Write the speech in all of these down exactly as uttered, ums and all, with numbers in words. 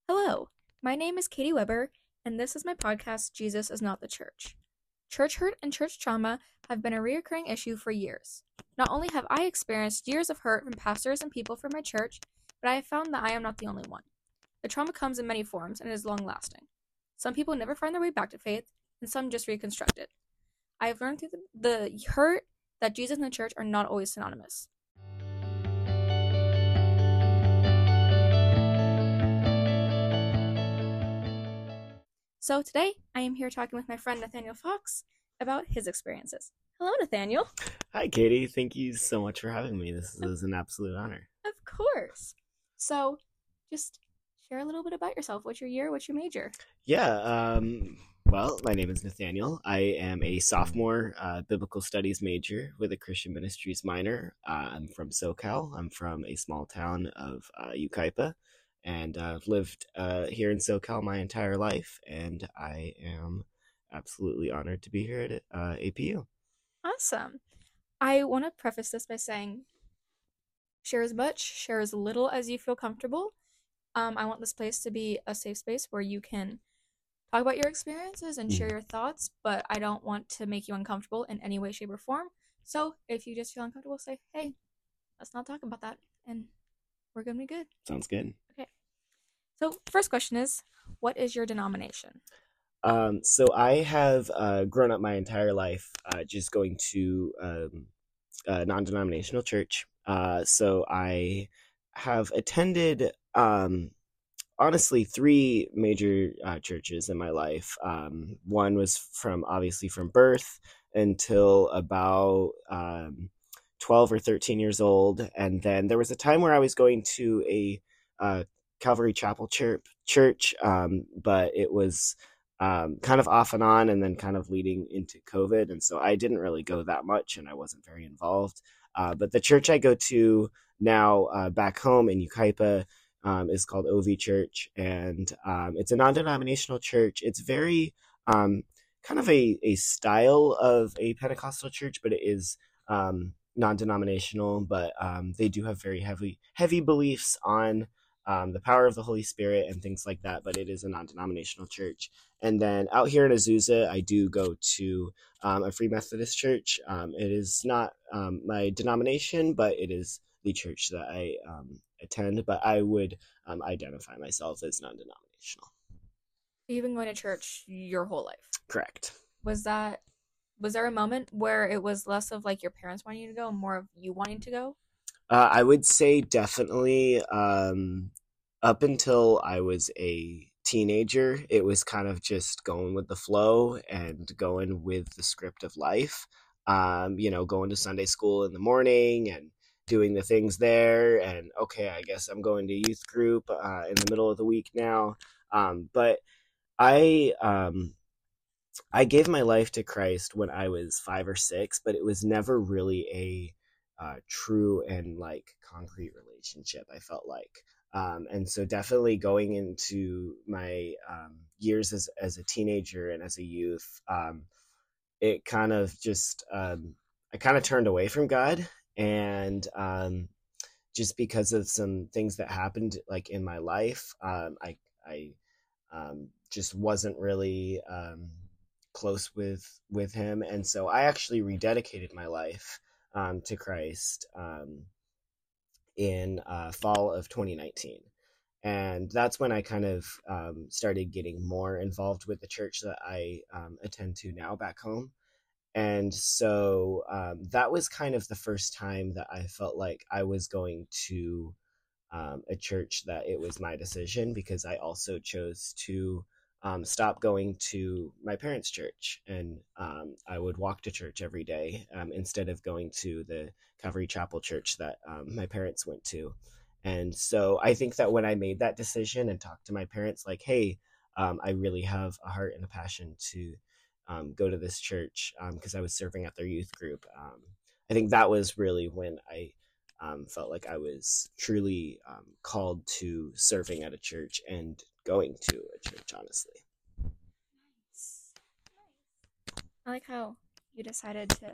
Hello, my name is Katie Weber, and this is my podcast, Jesus is Not the Church. Church hurt and church trauma have been a recurring issue for years. Not only have I experienced years of hurt from pastors and people from my church, but I have found that I am not the only one. The trauma comes in many forms and is long lasting. Some people never find their way back to faith, and some just reconstruct it. I have learned through the, the hurt that Jesus and the church are not always synonymous. So today, I am here talking with my friend Nathaniel Fox about his experiences. Hello, Nathaniel. Hi, Katie. Thank you so much for having me. This is an absolute honor. Of course. So, just share a little bit about yourself. What's your year? What's your major? Yeah, um, well, my name is Nathaniel. I am a sophomore uh, biblical studies major with a Christian ministries minor. Uh, I'm from SoCal. I'm from a small town of uh, Yucaipa, and I've lived uh, here in SoCal my entire life, and I am absolutely honored to be here at uh, A P U. Awesome. I want to preface this by saying share as much, share as little as you feel comfortable. Um, I want this place to be a safe space where you can talk about your experiences and share your thoughts, but I don't want to make you uncomfortable in any way, shape, or form. So if you just feel uncomfortable, say, hey, let's not talk about that, and we're going to be good. Sounds good. Okay. So first question is, what is your denomination? Um, so I have uh, grown up my entire life uh, just going to um, a non-denominational church. Uh, so I have attended, um, honestly, three major uh, churches in my life. Um, one was from obviously from birth until about um, twelve or thirteen years old, and then there was a time where I was going to a uh, Calvary Chapel church, church um, but it was um, kind of off and on, and then kind of leading into COVID, and so I didn't really go that much, and I wasn't very involved. Uh, but the church I go to now uh, back home in Yucaipa um, is called O V Church, and um, it's a non-denominational church. It's very um, kind of a, a style of a Pentecostal church, but it is um, non-denominational. But um, they do have very heavy heavy beliefs on um, the power of the Holy Spirit and things like that. But it is a non-denominational church. And then out here in Azusa, I do go to um, a Free Methodist church. Um, it is not um, my denomination, but it is the church that I um, attend. But I would um, identify myself as non-denominational. You've been going to church your whole life. Correct. Was that was there a moment where it was less of like your parents wanting you to go and more of you wanting to go? Uh, I would say definitely um, up until I was a teenager, it was kind of just going with the flow and going with the script of life. Um, you know, going to Sunday school in the morning and doing the things there. And okay, I guess I'm going to youth group uh, in the middle of the week now. Um, but I um, I gave my life to Christ when I was five or six, but it was never really a uh, true and like concrete relationship. I felt like, um, and so definitely going into my um, years as as a teenager and as a youth, um, it kind of just um, I kind of turned away from God, and um, just because of some things that happened like in my life, um, I I um, just wasn't really um, close with with him, and so I actually rededicated my life um, to Christ um, in uh, fall of twenty nineteen, and that's when I kind of um, started getting more involved with the church that I um, attend to now back home. And so um, that was kind of the first time that I felt like I was going to um, a church that it was my decision, because I also chose to um, stop going to my parents' church, and um, I would walk to church every day um, instead of going to the Calvary Chapel church that um, my parents went to. And so I think that when I made that decision and talked to my parents, like, hey, um, I really have a heart and a passion to um, go to this church because um, I was serving at their youth group. Um, I think that was really when I um, felt like I was truly um, called to serving at a church and going to a church, honestly. Nice. I like how you decided to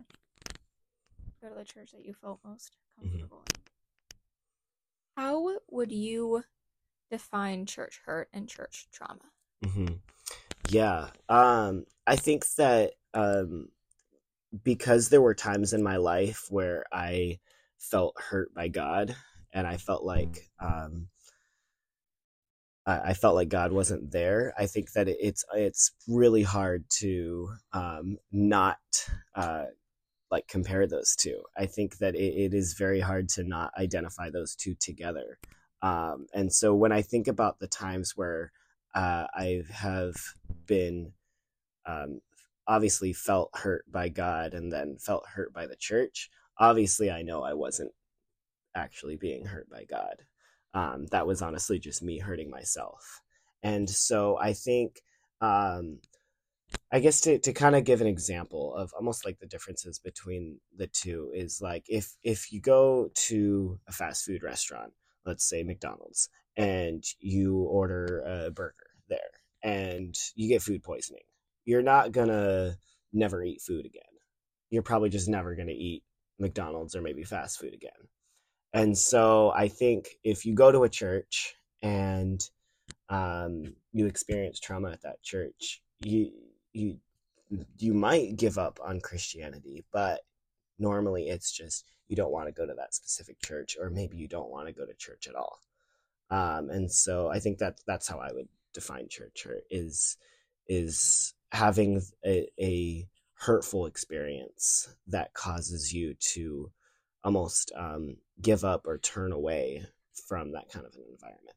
go to the church that you felt most Mm-hmm. comfortable in. How would you define church hurt and church trauma? Mm-hmm. Yeah. Um, I think that um, because there were times in my life where I felt hurt by God, and I felt like um, I, I felt like God wasn't there. I think that it, it's it's really hard to um, not uh, like compare those two. I think that it, it is very hard to not identify those two together. Um, and so when I think about the times where uh, I have been um, obviously felt hurt by God and then felt hurt by the church, obviously I know I wasn't actually being hurt by God. Um, that was honestly just me hurting myself. And so I think, um, I guess to, to kind of give an example of almost like the differences between the two is like if if you go to a fast food restaurant, let's say McDonald's, and you order a burger there and you get food poisoning, you're not gonna never eat food again. You're probably just never gonna eat McDonald's or maybe fast food again. And so I think if you go to a church and um, you experience trauma at that church, you you you might give up on Christianity, but normally it's just you don't want to go to that specific church, or maybe you don't want to go to church at all. Um, and so I think that that's how I would define church hurt is is having a, a hurtful experience that causes you to almost um, give up or turn away from that kind of an environment.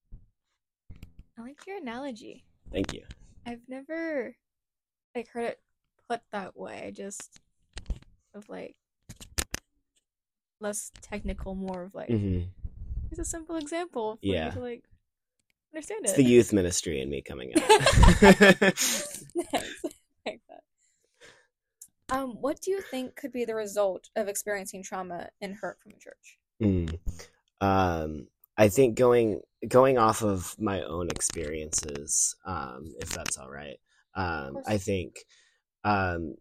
I like your analogy. Thank you. I've never like heard it put that way. I just of like less technical, more of like Mm-hmm. it's a simple example for Yeah. you to like understand It's it. the youth ministry in me coming out. Nice. Like that. Um, what do you think could be the result of experiencing trauma and hurt from a church? Mm. Um, I think going going off of my own experiences, um, if that's all right. Um, I think um,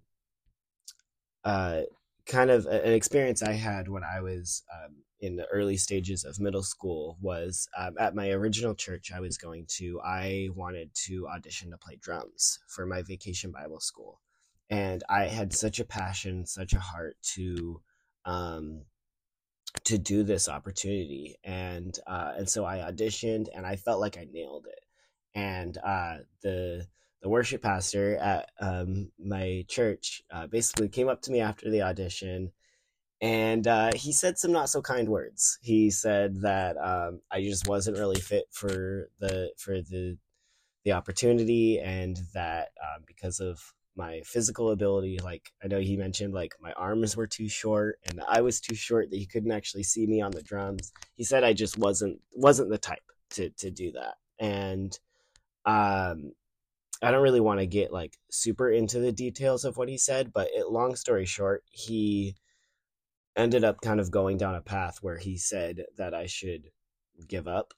uh, kind of an experience I had when I was um, in the early stages of middle school was um, at my original church I was going to. I wanted to audition to play drums for my vacation Bible school, and I had such a passion, such a heart to um, to do this opportunity, and uh, and so I auditioned, and I felt like I nailed it. And uh, the the worship pastor at um, my church uh, basically came up to me after the audition, and uh, he said some not so kind words. He said that um, I just wasn't really fit for the for the the opportunity, and that um, because of my physical ability, like I know he mentioned, like my arms were too short and I was too short that he couldn't actually see me on the drums. He said I just wasn't wasn't the type to to do that, and um, I don't really want to get like super into the details of what he said, but it, long story short, he ended up kind of going down a path where he said that I should give up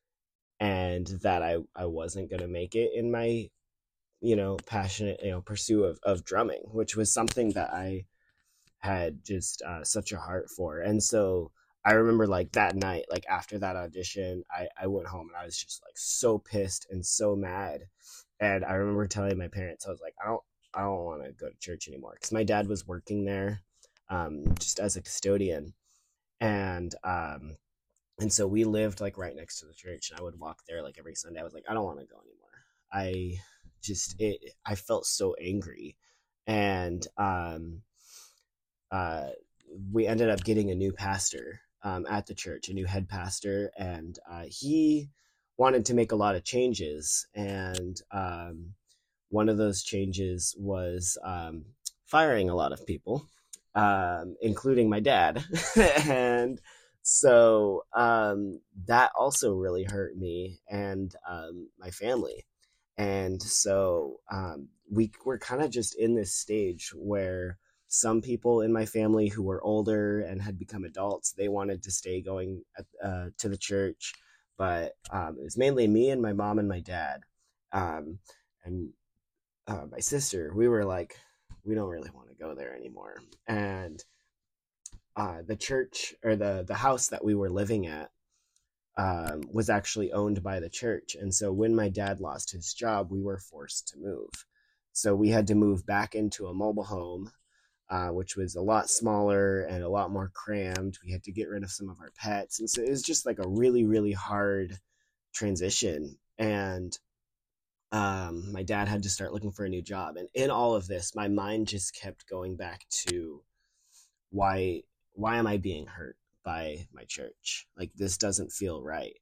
and that I, I wasn't going to make it in my, you know, passionate, you know, pursuit of, of drumming, which was something that I had just uh, such a heart for. And so I remember like that night, like after that audition, I, I went home and I was just like so pissed and so mad. And I remember telling my parents, I was like, I don't, I don't want to go to church anymore because my dad was working there um, just as a custodian. And, um, and so we lived like right next to the church, and I would walk there like every Sunday. I was like, I don't want to go anymore. I just, it, I felt so angry. And, um, uh, we ended up getting a new pastor um, at the church, a new head pastor, and uh, he wanted to make a lot of changes. And um, one of those changes was um, firing a lot of people, um, including my dad. And so um, that also really hurt me and um, my family. And so um, we were kind of just in this stage where some people in my family who were older and had become adults, they wanted to stay going at, uh, to the church, but um, it was mainly me and my mom and my dad, um, and uh, my sister. We were like, we don't really want to go there anymore. And uh, the church or the the house that we were living at, um, was actually owned by the church. And so when my dad lost his job, we were forced to move. So we had to move back into a mobile home, uh, which was a lot smaller and a lot more crammed. We had to get rid of some of our pets. And so it was just like a really, really hard transition. And um, my dad had to start looking for a new job. And in all of this, my mind just kept going back to why, why am I being hurt by my church? Like, this doesn't feel right.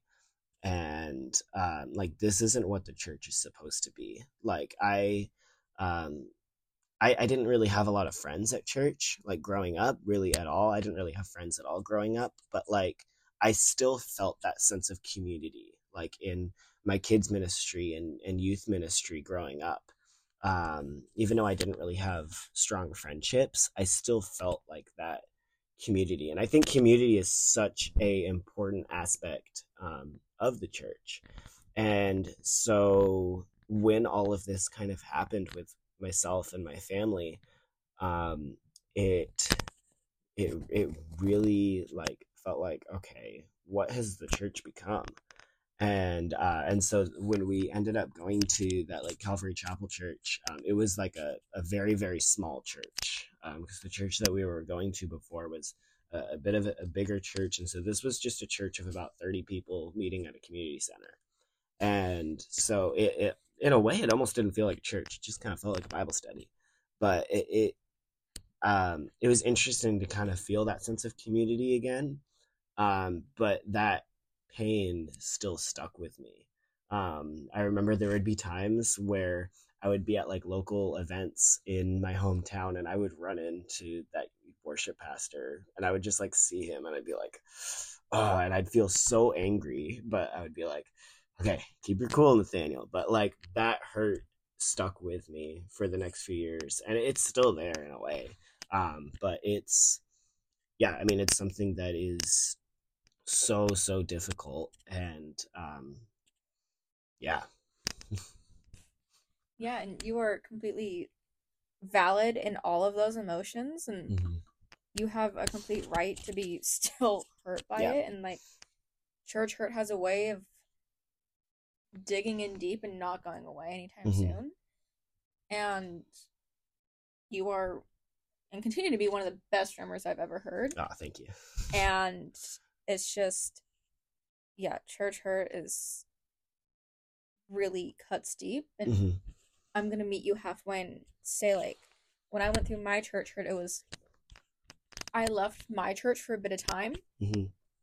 And um, like, this isn't what the church is supposed to be. Like, I, um, I, I didn't really have a lot of friends at church, like growing up, really at all. I didn't really have friends at all growing up, but like, I still felt that sense of community, like in my kids' ministry and, and youth ministry growing up. Um, even though I didn't really have strong friendships, I still felt like that community. And I think community is such a important aspect um, of the church. And so when all of this kind of happened with myself and my family, um, it it it really like felt like, okay, what has the church become? And uh, and so when we ended up going to that like Calvary Chapel Church, um, it was like a, a very very small church, um, because the church that we were going to before was a, a bit of a, a bigger church, and so this was just a church of about thirty people meeting at a community center. And so it, it in a way it almost didn't feel like a church; it just kind of felt like a Bible study. But it, it um it was interesting to kind of feel that sense of community again, um but that pain still stuck with me. um I remember there would be times where I would be at like local events in my hometown, and I would run into that worship pastor, and I would just like see him, and I'd be like, oh, and I'd feel so angry, but I would be like, okay, keep your cool, Nathaniel. But like, that hurt stuck with me for the next few years, and it's still there in a way. Um, but it's, yeah, I mean, it's something that is so, so difficult. And um, yeah. Yeah, and you are completely valid in all of those emotions, and Mm-hmm. you have a complete right to be still hurt by Yeah. it. And like, church hurt has a way of digging in deep and not going away anytime Mm-hmm. soon. And you are and continue to be one of the best drummers I've ever heard. Oh, thank you. And it's just, yeah, church hurt is really cuts deep. And Mm-hmm. I'm gonna meet you halfway and say, like, when I went through my church hurt, it was I left my church for a bit of time, Mm-hmm.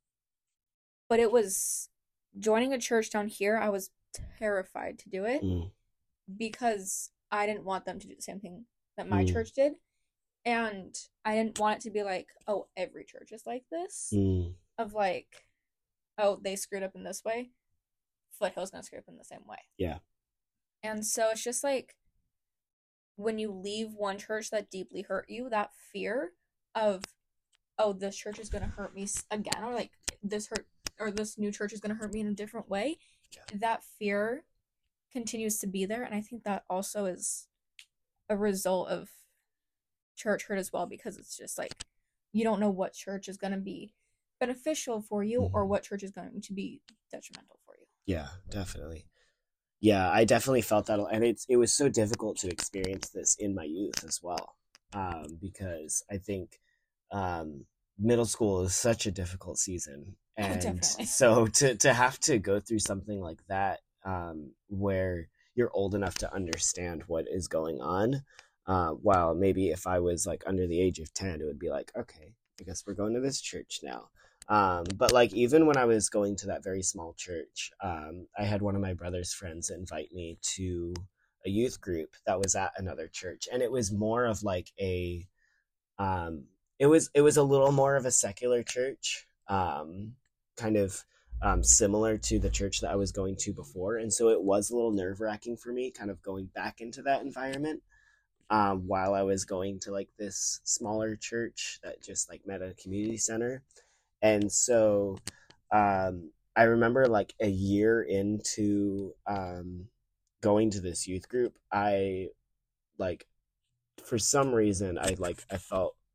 but it was joining a church down here. I was terrified to do it Mm-hmm. because I didn't want them to do the same thing that my Mm-hmm. church did. And I didn't want it to be like, oh, every church is like this. Mm-hmm. Of like, oh, they screwed up in this way. Foothill's gonna screw up in the same way. Yeah. And so it's just like, when you leave one church that deeply hurt you, that fear of, oh, this church is gonna hurt me again, or like this hurt, or this new church is gonna hurt me in a different way. Yeah. That fear continues to be there, and I think that also is a result of church hurt as well, because it's just like, you don't know what church is going to be beneficial for you, mm-hmm. or what church is going to be detrimental for you. Yeah, definitely. Yeah, I definitely felt that, and it's it was so difficult to experience this in my youth as well, um, because I think um, middle school is such a difficult season, and oh, so to to have to go through something like that, um, where you're old enough to understand what is going on. Uh, while maybe if I was like under the age of ten, it would be like, okay, I guess we're going to this church now. Um, but like, even when I was going to that very small church, um, I had one of my brother's friends invite me to a youth group that was at another church. And it was more of like a, um, it was, it was a little more of a secular church, um, kind of, um, similar to the church that I was going to before. And so it was a little nerve wracking for me kind of going back into that environment. Um, while I was going to like this smaller church that just like met at a community center. And so um, I remember like a year into um, going to this youth group, I like, for some reason, I like, I felt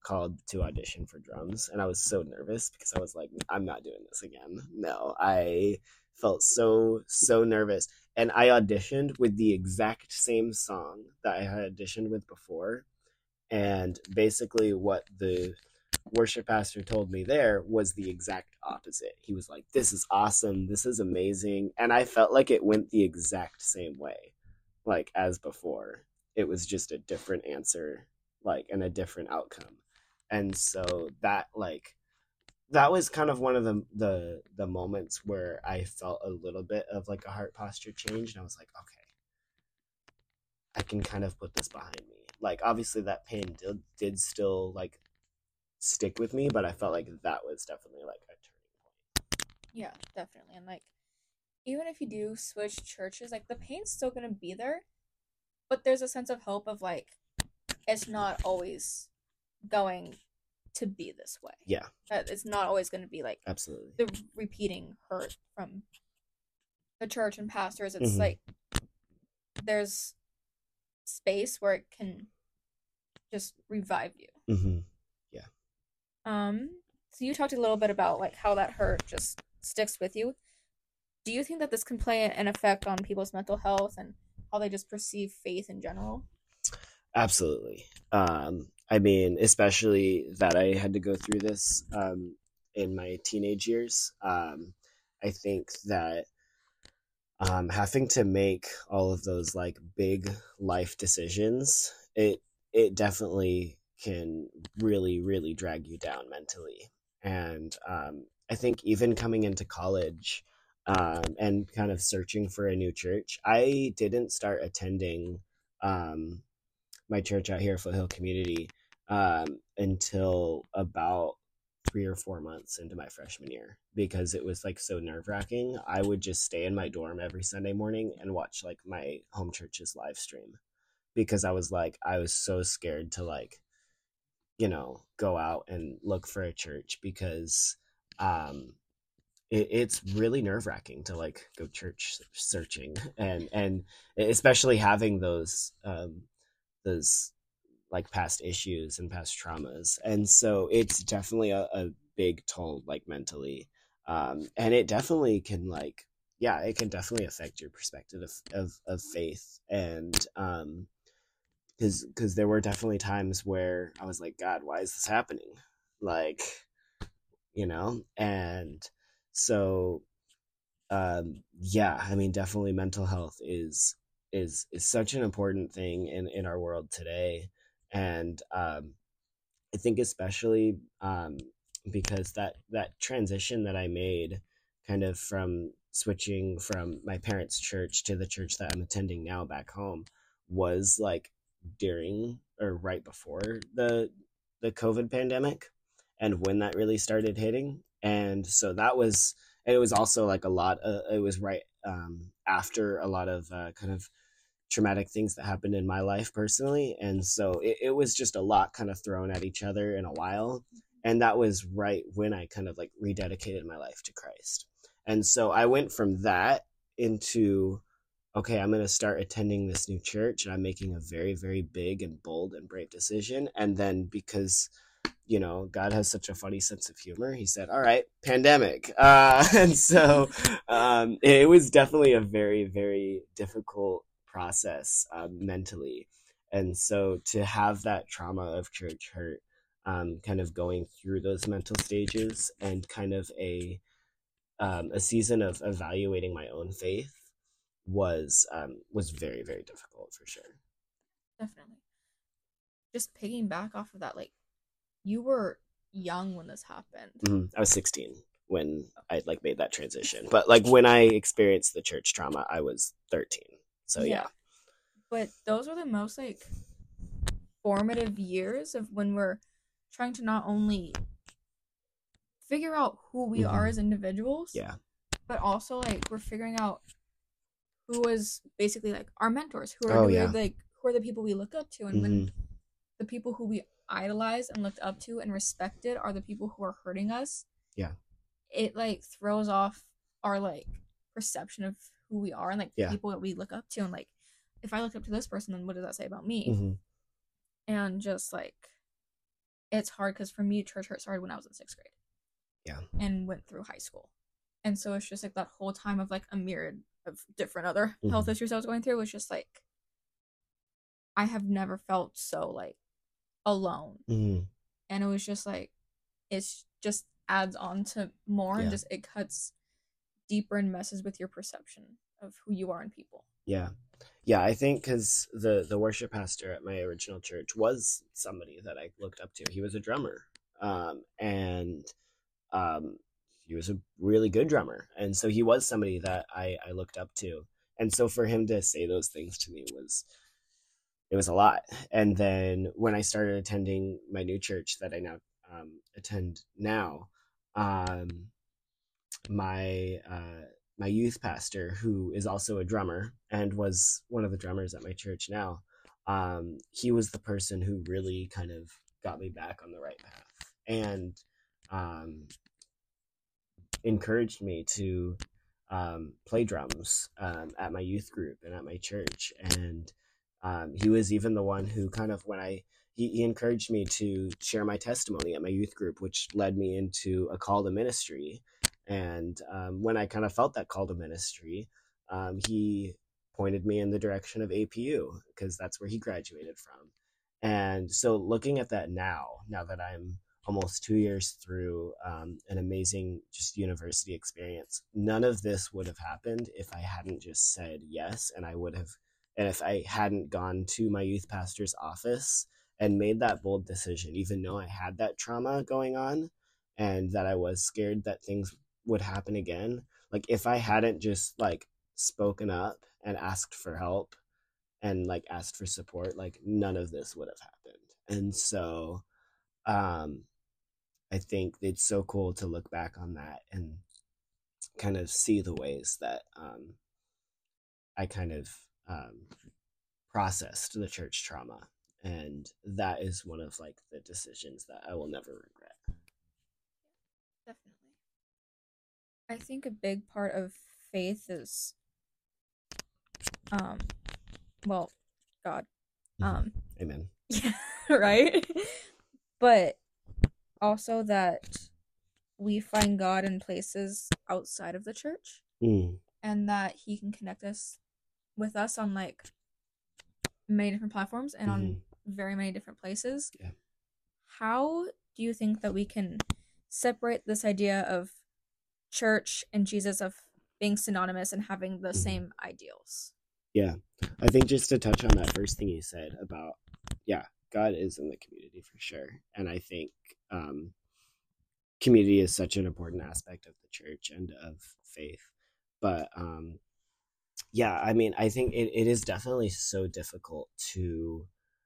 called to audition for drums, and I was so nervous because I was like, I'm not doing this again. No, I felt so so nervous, and I auditioned with the exact same song that I had auditioned with before, and basically what the worship pastor told me there was the exact opposite. He was like, this is awesome, this is amazing, and I felt like it went the exact same way, like as before. It was just a different answer, like, and a different outcome. And so that, like, that was kind of one of the the the moments where I felt a little bit of like a heart posture change, and I was like, okay, I can kind of put this behind me. Like, obviously that pain did, did still like stick with me, but I felt like that was definitely like a turning point. Yeah, definitely. And like, even if you do switch churches, like the pain's still gonna be there, but there's a sense of hope of like it's not always going to be this way. Yeah, That it's not always going to be like absolutely. the repeating hurt from the church and pastors. It's Mhm. like there's space where it can just revive you. Mm-hmm. Um, so you talked a little bit about like how that hurt just sticks with you. Do you think that this can play an effect on people's mental health and how they just perceive faith in general? Absolutely. Um, I mean, especially that I had to go through this um, in my teenage years. Um, I think that um, having to make all of those like big life decisions, it it definitely can really, really drag you down mentally. And um, I think even coming into college um, and kind of searching for a new church, I didn't start attending um, my church out here, Foothill Community, um, until about three or four months into my freshman year, because it was like so nerve wracking. I would just stay in my dorm every Sunday morning and watch like my home church's live stream, because I was like, I was so scared to like, you know, go out and look for a church, because um, it, it's really nerve wracking to like go church searching, and and especially having those um, those like past issues and past traumas. And so it's definitely a, a big toll, like mentally. Um, and it definitely can like, yeah, it can definitely affect your perspective of, of, of faith. And, um, cause, cause there were definitely times where I was like, God, why is this happening? Like, you know? And so, um, yeah, I mean, definitely mental health is, is, is such an important thing in, in our world today. And um, I think especially um, because that that transition that I made, kind of from switching from my parents' church to the church that I'm attending now back home, was like during or right before the the COVID pandemic, and when that really started hitting. And so that was, and it was also like a lot. Uh, it was right um, after a lot of uh, kind of traumatic things that happened in my life personally. And so it, it was just a lot kind of thrown at each other in a while. And that was right when I kind of like rededicated my life to Christ. And so I went from that into, okay, I'm going to start attending this new church, and I'm making a very, very big and bold and brave decision. And then because, you know, God has such a funny sense of humor, he said, all right, pandemic. Uh, and so um, it was definitely a very, very difficult process um, mentally. And so to have that trauma of church hurt, um, kind of going through those mental stages, and kind of a um, a season of evaluating my own faith was um, was very, very difficult for sure. Definitely. Just picking back off of that, like you were young when this happened. Mm-hmm. I was sixteen when I like made that transition, but like when I experienced the church trauma, I was thirteen. So yeah. yeah. But those are the most like formative years of when we're trying to not only figure out who we mm-hmm. are as individuals, yeah, but also like we're figuring out who is basically like our mentors, who are oh, the, yeah. like who are the people we look up to, and mm-hmm. when the people who we idolized and looked up to and respected are the people who are hurting us, yeah, it like throws off our like perception of who we are and like yeah. people that we look up to, and like if I look up to this person, then what does that say about me? Mm-hmm. And just like it's hard because for me, church hurt started when I was in sixth grade Yeah. and went through high school. And so it's just like that whole time of like a myriad of different other Mhm. health issues I was going through was just like, I have never felt so like alone. Hmm. And it was just like, it's just adds on to more and Yeah. just it cuts deeper and messes with your perception of who you are in people. Yeah. Yeah, I think because the the worship pastor at my original church was somebody that I looked up to. He was a drummer, um, and um, he was a really good drummer, and so he was somebody that I I looked up to. And so for him to say those things to me was it was a lot. And then when I started attending my new church that I now um, attend now, um, my uh, my youth pastor, who is also a drummer and was one of the drummers at my church now, um, he was the person who really kind of got me back on the right path and um, encouraged me to um, play drums um, at my youth group and at my church. And um, he was even the one who kind of, when I, he, he encouraged me to share my testimony at my youth group, which led me into a call to ministry. And um, when I kind of felt that call to ministry, um, he pointed me in the direction of A P U because that's where he graduated from. And so looking at that now, now that I'm almost two years through um, an amazing just university experience, none of this would have happened if I hadn't just said yes. And I would have, and if I hadn't gone to my youth pastor's office and made that bold decision, even though I had that trauma going on and that I was scared that things would happen again. Like if I hadn't just like spoken up and asked for help and like asked for support, like none of this would have happened. And so um I think it's so cool to look back on that and kind of see the ways that um, I kind of um, processed the church trauma. And that is one of like the decisions that I will never regret. Definitely. I think a big part of faith is um well, God. Um Mm-hmm. Amen. yeah, right? But also that we find God in places outside of the church Mm. and that he can connect us with us on like many different platforms and Mm-hmm. on very many different places. Yeah. How do you think that we can separate this idea of church and Jesus of being synonymous and having the Mm-hmm. same ideals? Yeah. I think just to touch on that first thing you said about, yeah, God is in the community for sure. And I think um, community is such an important aspect of the church and of faith. But um, yeah, I mean, I think it, it is definitely so difficult to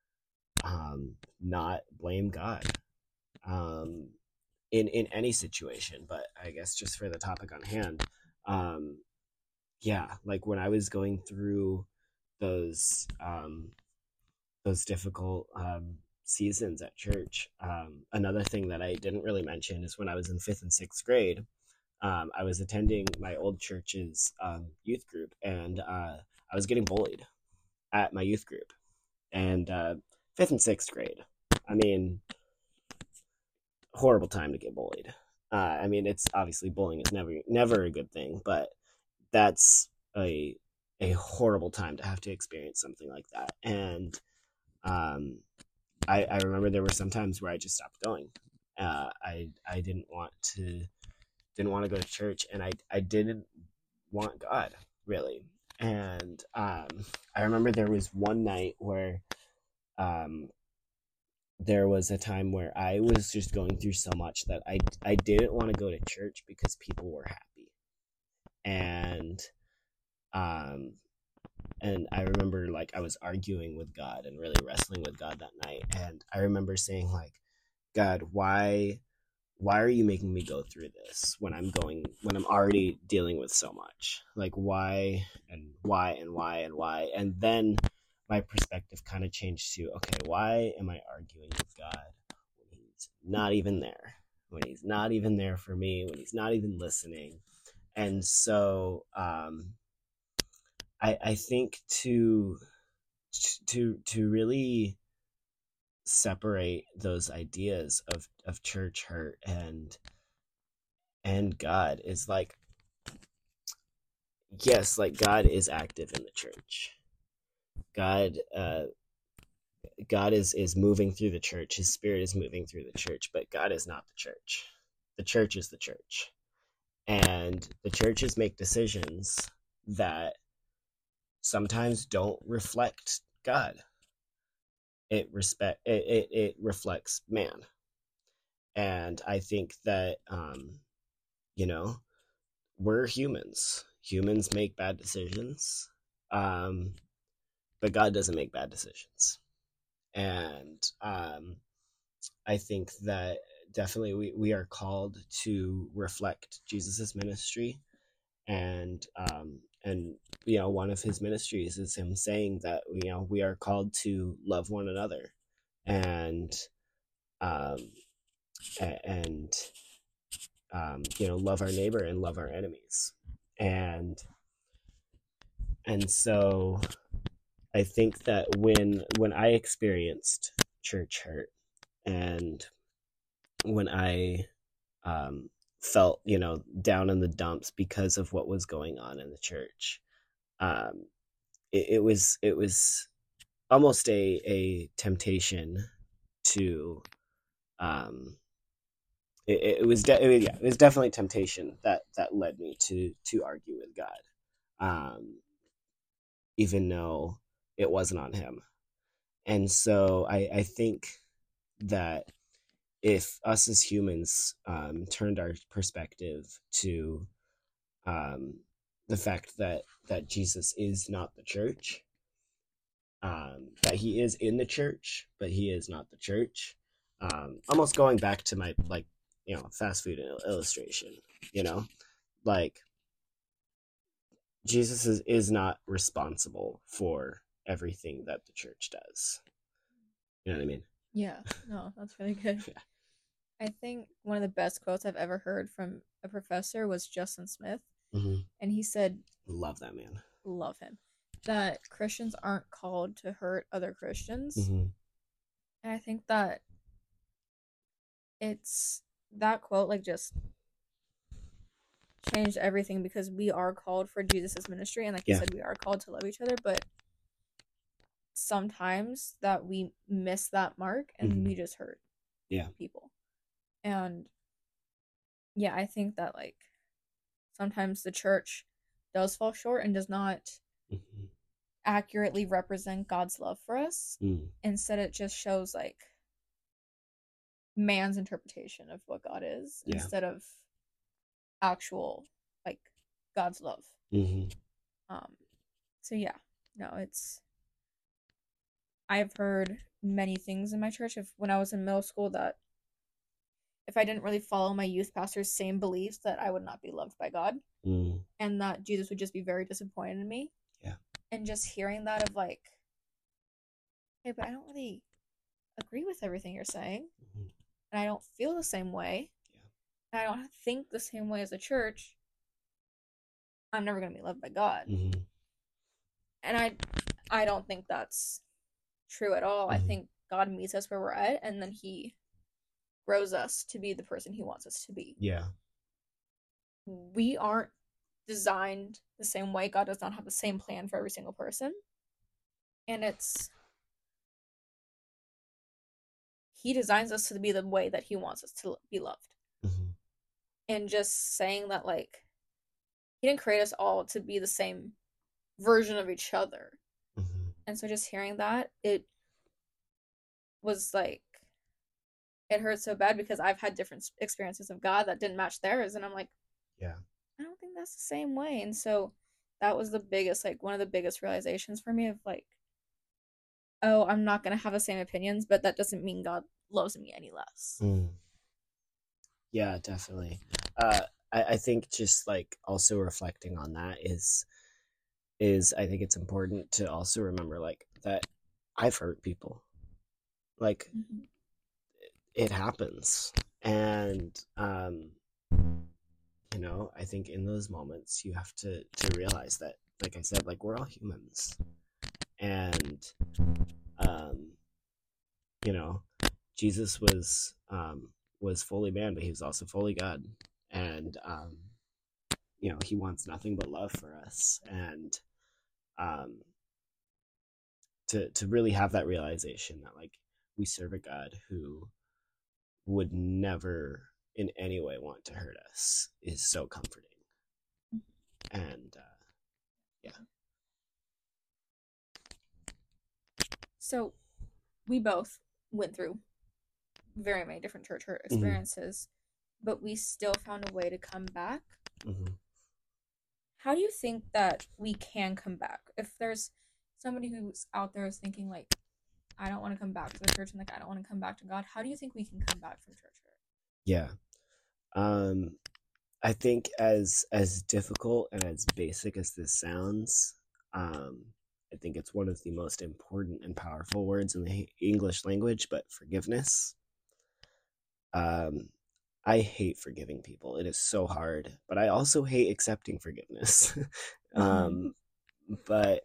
um, not blame God um, in in any situation. But I guess just for the topic on hand, um, yeah, like when I was going through those um, those difficult um, seasons at church, um, another thing that I didn't really mention is when I was in fifth and sixth grade. Um, I was attending my old church's um, youth group, and uh, I was getting bullied at my youth group. And uh, fifth and sixth grade, I mean, horrible time to get bullied. Uh, I mean, it's obviously bullying is never never a good thing, but that's a a horrible time to have to experience something like that. And um, I, I remember there were some times where I just stopped going. Uh, I I didn't want to didn't want to go to church, and I I didn't want God really. And um, I remember there was one night where um, there was a time where I was just going through so much that I I didn't want to go to church because people were happy, and um, and I remember like I was arguing with God and really wrestling with God that night, and I remember saying like, God, why why are you making me go through this when I'm going when I'm already dealing with so much? Like why and why and why and why? And then my perspective kind of changed to, okay, why am I arguing with God when he's not even there? When he's not even there for me, when he's not even listening. And so um I I think to to to really separate those ideas of of church hurt and and God is like, yes, like God is active in the church. God uh God is is moving through the church. His spirit is moving through the church, but God is not the church. The church is the church. And the churches make decisions that sometimes don't reflect God. It respect it, it, it reflects man. And I think that um, you know, we're humans. Humans make bad decisions. Um, but God doesn't make bad decisions. And um I think that definitely we, we are called to reflect Jesus's ministry, and um, and you know, one of his ministries is him saying that, you know, we are called to love one another, and um, and um, you know, love our neighbor and love our enemies, and and so I think that when when I experienced church hurt, and when I um, felt, you know, down in the dumps because of what was going on in the church. Um, it, it was it was almost a a temptation to. Um, it, it was de- it, yeah, it was definitely temptation that that led me to to argue with God, um, even though it wasn't on Him. And so I I think that if us as humans um, turned our perspective to um, the fact that that Jesus is not the church, um, that he is in the church, but he is not the church. Um, almost going back to my, like, you know, fast food illustration, you know, like Jesus is, is not responsible for everything that the church does. You know what I mean? Yeah, no, that's really good. Yeah. I think one of the best quotes I've ever heard from a professor was Justin Smith. Mm-hmm. And he said, love that man. Love him. That Christians aren't called to hurt other Christians. Mm-hmm. And I think that it's that quote, like, just changed everything, because we are called for Jesus' ministry. And like you Yeah. said, we are called to love each other. But sometimes that we miss that mark and Mm-hmm. we just hurt Yeah. people. And yeah, I think that, like, sometimes the church does fall short and does not Mm-hmm. accurately represent God's love for us. Mm. Instead, it just shows, like, man's interpretation of what God is, Yeah. instead of actual, like, God's love. Mm-hmm. Um, so yeah, no, it's, I've heard many things in my church of when I was in middle school that if I didn't really follow my youth pastor's same beliefs, that I would not be loved by God, Mm. and that Jesus would just be very disappointed in me. Yeah. And just hearing that of, like, hey, but I don't really agree with everything you're saying, Mm-hmm. and I don't feel the same way, yeah. and I don't think the same way as a church, I'm never going to be loved by God. Mm-hmm. And I I don't think that's true at all. Mm-hmm. I think God meets us where we're at, and then he grows us to be the person he wants us to be. Yeah. We aren't designed the same way. God does not have the same plan for every single person. And it's, he designs us to be the way that he wants us to be loved. Mm-hmm. And just saying that, like, he didn't create us all to be the same version of each other. Mm-hmm. And so just hearing that, it was like, it hurt so bad, because I've had different experiences of God that didn't match theirs, and I'm like, yeah, I don't think that's the same way. And so that was the biggest, like, one of the biggest realizations for me of, like, oh, I'm not gonna have the same opinions, but that doesn't mean God loves me any less. Mm. Yeah, definitely. Uh, I, I think just, like, also reflecting on that is is I think it's important to also remember, like, that I've hurt people. Like, Mm-hmm. it happens, and um, you know, I think in those moments you have to to realize that, like I said, like, we're all humans, and um, you know, Jesus was um, was fully man, but he was also fully God, and um, you know, he wants nothing but love for us, and um, to to really have that realization that like we serve a God who would never in any way want to hurt us is so comforting. And uh, yeah. So we both went through very many different church hurt experiences, mm-hmm. but we still found a way to come back. Mm-hmm. How do you think that we can come back? If there's somebody who's out there is thinking like, I don't want to come back to the church and like I don't want to come back to God, how do you think we can come back from church hurt? Yeah. Um I think as as difficult and as basic as this sounds, um, I think it's one of the most important and powerful words in the English language, but forgiveness. Um, I hate forgiving people. It is so hard, but I also hate accepting forgiveness. um, but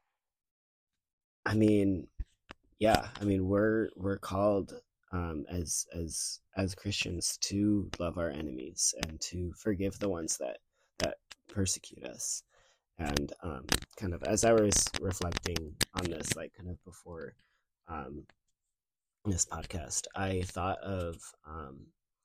I mean, yeah, I mean, we're we're called um, as as as Christians to love our enemies and to forgive the ones that that persecute us. And um, kind of as I was reflecting on this, like kind of before um, this podcast, I thought of um,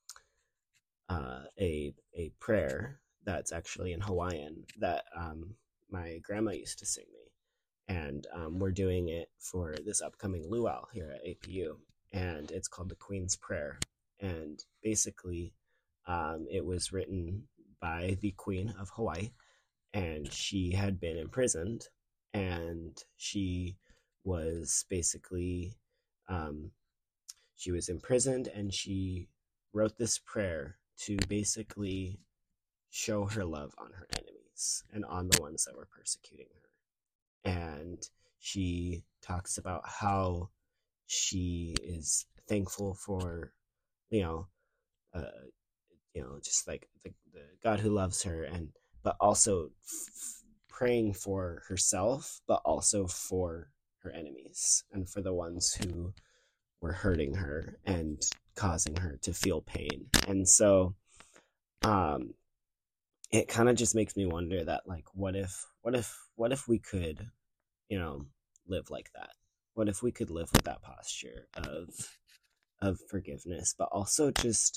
uh, a a prayer that's actually in Hawaiian that um, my grandma used to sing me, and um, we're doing it for this upcoming luau here at A P U, and it's called the Queen's Prayer, and basically um, it was written by the Queen of Hawaii, and she had been imprisoned, and she was basically um, she was imprisoned, and she wrote this prayer to basically show her love on her enemies and on the ones that were persecuting her. And she talks about how she is thankful for, you know, uh, you know, just like the, the God who loves her, and but also f- praying for herself, but also for her enemies and for the ones who were hurting her and causing her to feel pain. And so, um, it kind of just makes me wonder that like, what if, what if, what if we could, you know, live like that? What if we could live with that posture of, of forgiveness, but also just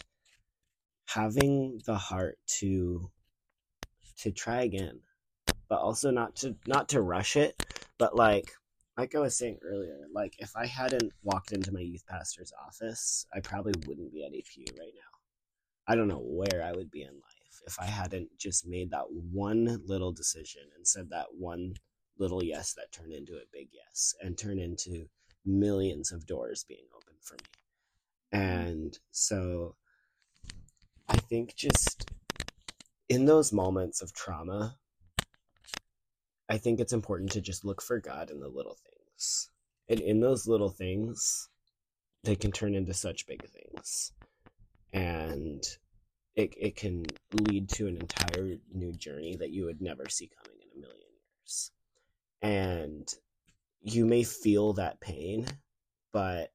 having the heart to, to try again, but also not to, not to rush it, but like, like I was saying earlier, like if I hadn't walked into my youth pastor's office, I probably wouldn't be at A P U right now. I don't know where I would be in life if I hadn't just made that one little decision and said that one little yes that turned into a big yes and turned into millions of doors being opened for me. And so I think just in those moments of trauma, I think it's important to just look for God in the little things. And in those little things, they can turn into such big things. And it it can lead to an entire new journey that you would never see coming in a million years. And you may feel that pain, but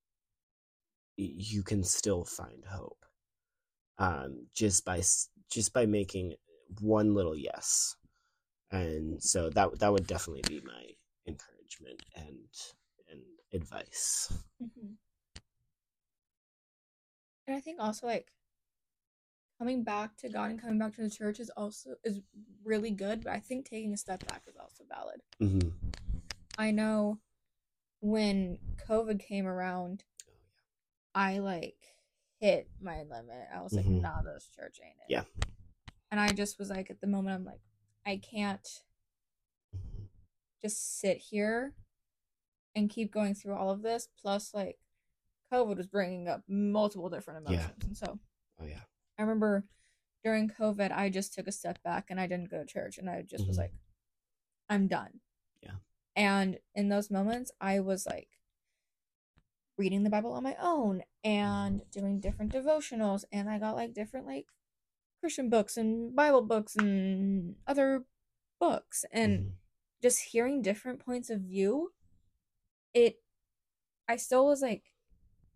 you can still find hope. Um, just by just by making one little yes. And so that that would definitely be my encouragement and and advice. Mm-hmm. And I think also like coming back to God and coming back to the church is also is really good, but I think taking a step back is also valid. Mm-hmm. I know when COVID came around, I like hit my limit. I was like, mm-hmm. nah, this church ain't it. Yeah. And I just was like, at the moment, I'm like, I can't just sit here and keep going through all of this. Plus, like, COVID was bringing up multiple different emotions. Yeah. And so, oh, yeah. I remember during COVID, I just took a step back and I didn't go to church. And I just mm-hmm. was like, I'm done. Yeah. And in those moments, I was like reading the Bible on my own and doing different devotionals. And I got like different, like, Christian books and Bible books and other books. And mm-hmm. just hearing different points of view, it, I still was like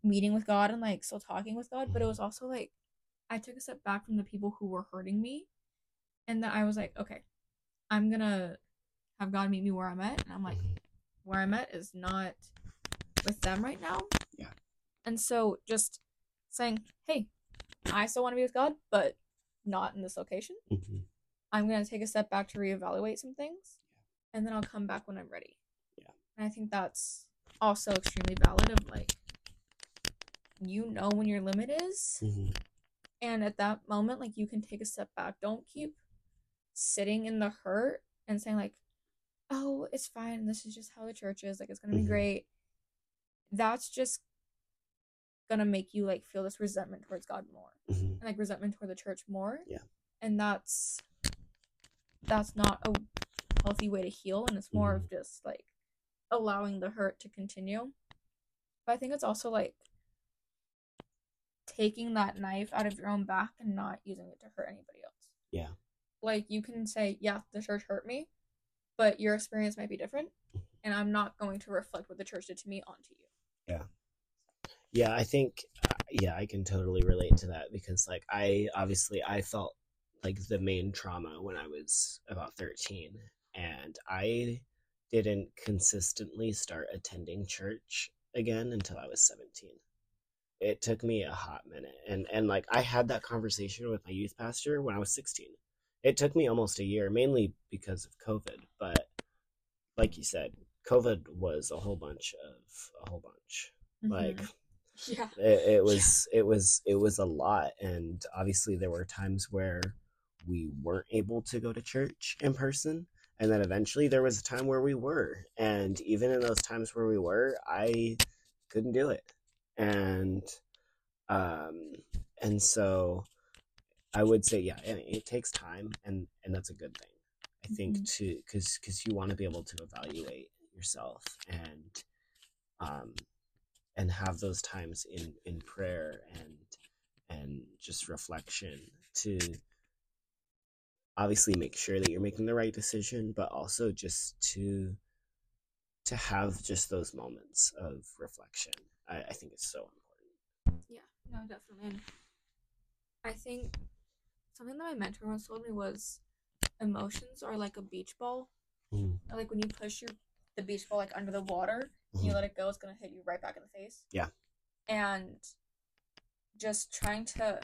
meeting with God and like still talking with God, but it was also like I took a step back from the people who were hurting me, and then I was like, okay, I'm gonna have God meet me where I'm at, and I'm like, where I'm at is not with them right now. Yeah. And so just saying, hey, I still want to be with God, but not in this location. Mm-hmm. I'm gonna take a step back to reevaluate some things, and then I'll come back when I'm ready. Yeah. And I think that's also extremely valid of like, you know when your limit is, Mm-hmm. and at that moment, like, you can take a step back. Don't keep sitting in the hurt and saying like, oh, it's fine, this is just how the church is, like, it's gonna be Mm-hmm. great. That's just gonna make you like feel this resentment towards God more, Mm-hmm. and like resentment toward the church more. Yeah. And that's that's not a healthy way to heal, and it's more Mm-hmm. of just like allowing the hurt to continue. But I think it's also like taking that knife out of your own back and not using it to hurt anybody else. Yeah. Like, you can say, yeah, the church hurt me, but your experience might be different, and I'm not going to reflect what the church did to me onto you. Yeah. Yeah, I think, uh, yeah, I can totally relate to that because, like, I obviously I felt like the main trauma when I was about thirteen, and I didn't consistently start attending church again until I was seventeen. It took me a hot minute, and and like I had that conversation with my youth pastor when I was sixteen. It took me almost a year, mainly because of COVID, but like you said, COVID was a whole bunch of a whole bunch. Mm-hmm. Like, yeah, it, it was yeah. it was it was a lot, and obviously there were times where we weren't able to go to church in person, and then eventually there was a time where we were, and even in those times where we were, I couldn't do it, and um and so I would say, yeah, it, it takes time, and and that's a good thing. I think, mm-hmm. to because because you want to be able to evaluate yourself and um and have those times in in prayer and and just reflection to obviously make sure that you're making the right decision, but also just to to have just those moments of reflection. I, I think it's so important. Yeah, no, definitely. And I think something that my mentor once told me was emotions are like a beach ball. Mm. Like, when you push your the beach ball like under the water, mm-hmm. and you let it go, it's gonna hit you right back in the face. Yeah. And just trying to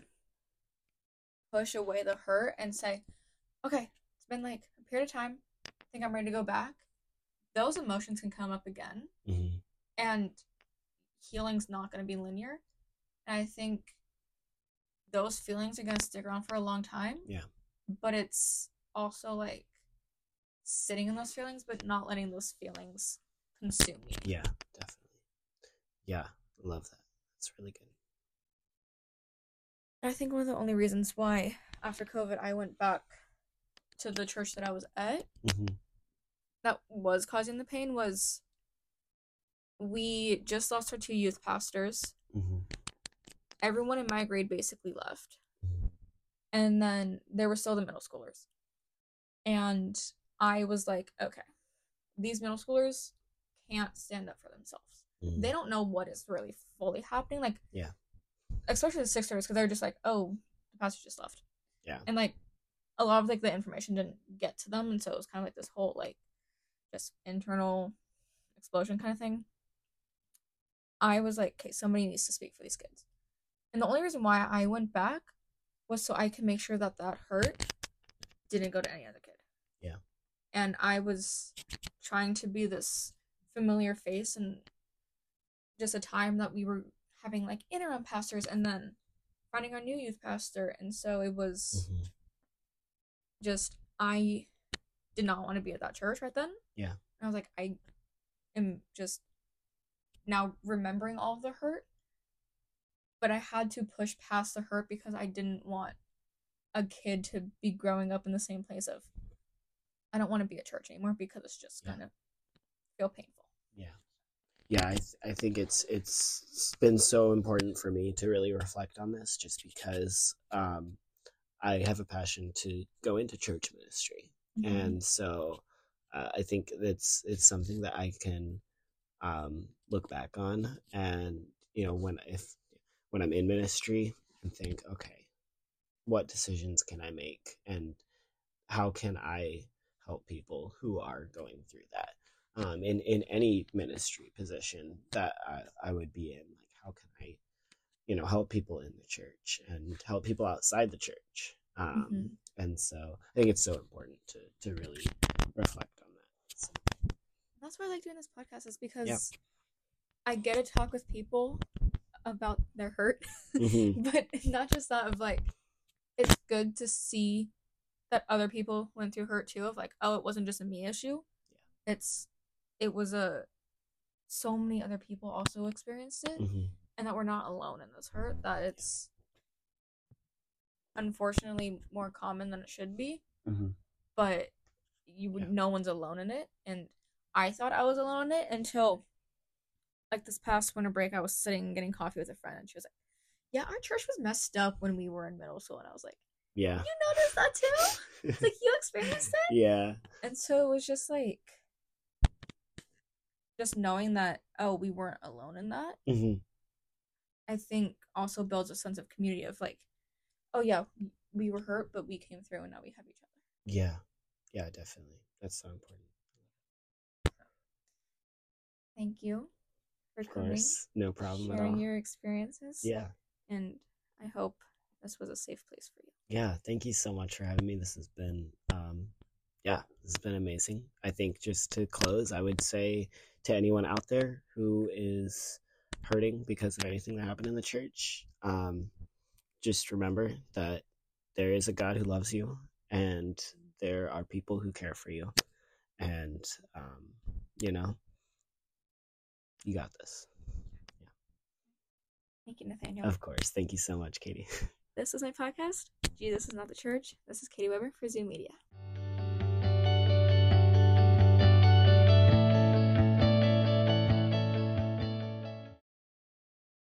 push away the hurt and say, okay, it's been like a period of time, I think I'm ready to go back. Those emotions can come up again, mm-hmm. and healing's not going to be linear. And I think those feelings are going to stick around for a long time. Yeah. But it's also like sitting in those feelings, but not letting those feelings consume you. Yeah, definitely. Yeah, love that. That's really good. I think one of the only reasons why after COVID I went back to the church that I was at, mm-hmm. that was causing the pain, was we just lost our two youth pastors. Mm-hmm. Everyone in my grade basically left. Mm-hmm. And then there were still the middle schoolers. And I was like, okay, these middle schoolers can't stand up for themselves. Mm-hmm. They don't know what is really fully happening. Like, yeah. Especially the sixers, because they're just like, oh, the pastor just left. Yeah. And like a lot of like the information didn't get to them, and so it was kind of like this whole like just internal explosion kind of thing. I was like, okay, somebody needs to speak for these kids. And the only reason why I went back was so I could make sure that that hurt didn't go to any other kid. Yeah. And I was trying to be this familiar face, and just a time that we were having like interim pastors and then finding our new youth pastor. And so it was mm-hmm. just, I did not want to be at that church right then. Yeah. And I was like, I am just now remembering all of the hurt, but I had to push past the hurt because I didn't want a kid to be growing up in the same place of, I don't want to be at church anymore because it's just yeah. gonna feel painful. Yeah. Yeah, I th- I think it's it's been so important for me to really reflect on this, just because um, I have a passion to go into church ministry, mm-hmm. and so uh, I think it's it's something that I can um, look back on and you know, when if when I'm in ministry, and think, okay, what decisions can I make, and how can I help people who are going through that? Um, in in any ministry position that I, I would be in, like how can I, you know, help people in the church and help people outside the church? Um, Mhm. And so I think it's so important to to really reflect on that. So, That's why I like doing this podcast, is because Yeah. I get to talk with people about their hurt, mhm. but not just that, of like, it's good to see that other people went through hurt too, of like, oh, it wasn't just a me issue. It's it was a so many other people also experienced it, Mhm. and that we're not alone in this hurt, that it's unfortunately more common than it should be, Mhm. but you would Yeah. no one's alone in it. And I thought I was alone in it until like this past winter break. I was sitting and getting coffee with a friend, and she was like, yeah, our church was messed up when we were in middle school. And I was like, Yeah. you noticed that too? It's like, you experienced it? Yeah. And so it was just like, just knowing that, oh, we weren't alone in that, Mhm. I think also builds a sense of community, of like, oh yeah, we were hurt, but we came through, and now we have each other. Yeah. Yeah, definitely. That's so important. Thank you for Of coming, course. No problem at sharing all. your experiences. Yeah. And I hope this was a safe place for you. Yeah. Thank you so much for having me. This has been, um, yeah, this has been amazing. I think just to close, I would say to anyone out there who is hurting because of anything that happened in the church, um, just remember that there is a God who loves you, and there are people who care for you, and um, you know, you got this. Yeah. Thank you, Nathaniel. Of course. Thank you so much, Katie. This is my podcast, Jesus is Not the Church. This is Katie Weber for Zoom Media.